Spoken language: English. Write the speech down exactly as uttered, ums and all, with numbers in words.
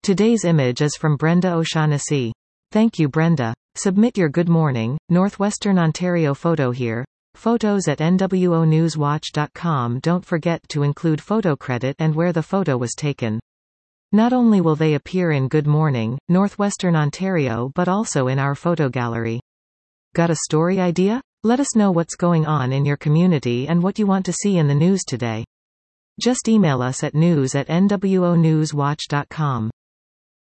Today's image is from Brenda O'Shaughnessy. Thank you, Brenda. Submit your Good Morning, Northwestern Ontario photo here. Photos at N W O news watch dot com. Don't forget to include photo credit and where the photo was taken. Not only will they appear in Good Morning, Northwestern Ontario but also in our photo gallery. Got a story idea? Let us know what's going on in your community and what you want to see in the news today. Just email us at news at N W O news watch dot com.